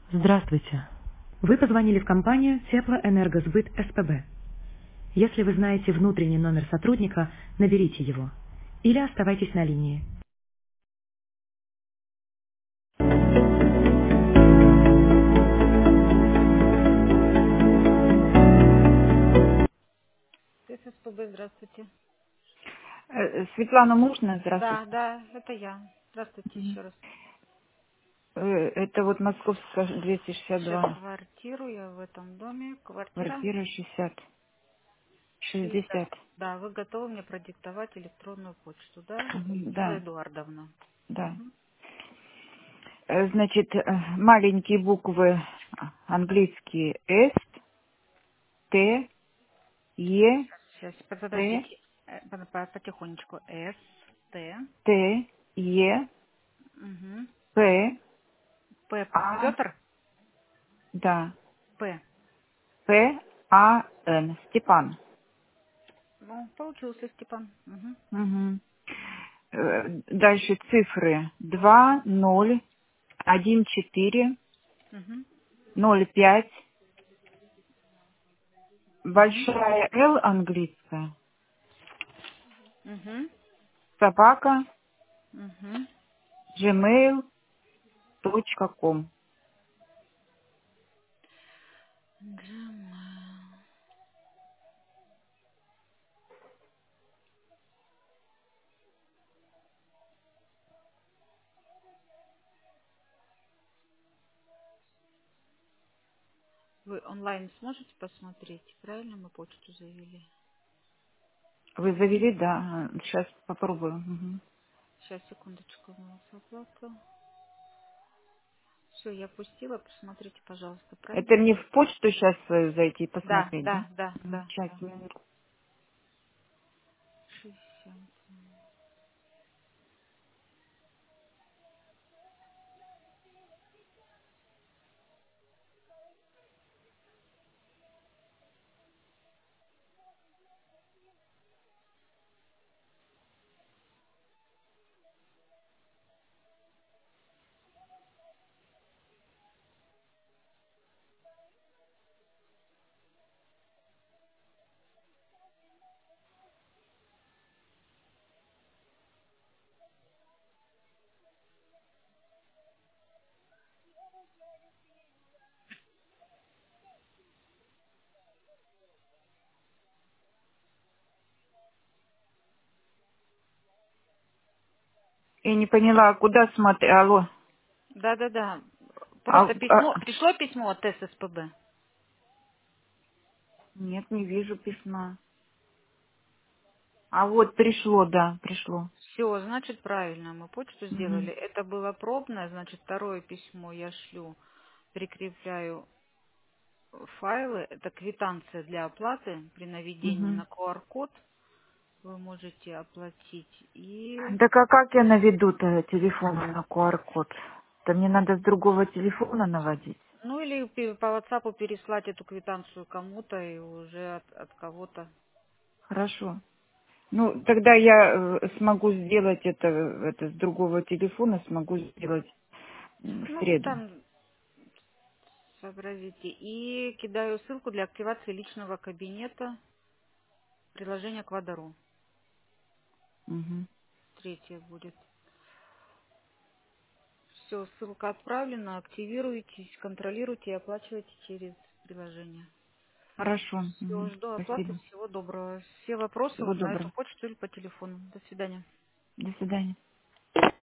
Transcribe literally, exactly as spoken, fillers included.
Здравствуйте. Вы позвонили в компанию Теплоэнергосбыт СПБ. Если вы знаете внутренний номер сотрудника, наберите его. Или оставайтесь на линии. СПБ, здравствуйте. Э, Светлана, можно? Да, Здравствуйте. да, это я. Здравствуйте Мгм. еще раз. Э, Это вот Московская двести шестьдесят Сейчас два, квартиру я в этом доме. Квартира квартира шестьдесят, шестьдесят. шестьдесят. Да, вы готовы мне продиктовать электронную почту, да? Мгм, Людмила да, Эдуардовна. да. Мгм. Э, Значит, э, маленькие буквы английские S, T, E, Сейчас, T, подождите. Э, по- по- Потихонечку. С, Т, T, E, угу. P, П, A, Петр, да, П. P, A, N, Степан. Ну, получился, Степан. Угу. Мгм. Э, Дальше цифры два, ноль, один, четыре, Угу. ноль, пять. Угу. Большая Л английская, Угу. собака, Угу. gmail точка ком. Gmail. Вы онлайн сможете посмотреть? Правильно мы почту завели? Вы завели, да? Сейчас попробую. Мгм. Сейчас, секундочку, у нас оплата. Все, я пустила, посмотрите, пожалуйста, Это правильно? мне в почту сейчас свою зайти и Да, посмотреть, да? да, да, М, да, Сейчас, да. минутку. шестьдесят. Я не поняла, а куда смотреть? Алло. Да, да, да. А, Просто письмо, а- пришло письмо от ССПБ. Нет, не вижу письма. А вот пришло, да, пришло. Все, значит, правильно, мы почту сделали. Мгм. Это было пробное, значит, второе письмо я шлю, прикрепляю файлы. Это квитанция для оплаты при наведении Мгм. на Q R-код. Вы можете оплатить. И, Так а как я наведу-то телефон на Q R-код? Это мне надо с другого телефона наводить. ну или пи- по WhatsApp переслать эту квитанцию кому-то и уже от, от кого-то. Хорошо. Ну, тогда я э, смогу сделать это, это с другого телефона, смогу сделать м, в Ну, среду. там сообразите. И кидаю ссылку для активации личного кабинета приложения Квадару. Мгм. Третье будет. Все, ссылка отправлена, активируйтесь, контролируйте и оплачивайте через приложение. Хорошо. Все, Мгм. жду оплаты, Спасибо. всего доброго. Все вопросы Всего вот на эту доброго. почту или по телефону. До свидания. До свидания.